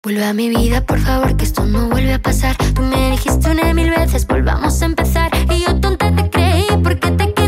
Vuelve a mi vida, por favor, que esto no vuelve a pasar. Tú me dijiste 1000 veces, volvamos a empezar. Y yo tonta te creí porque te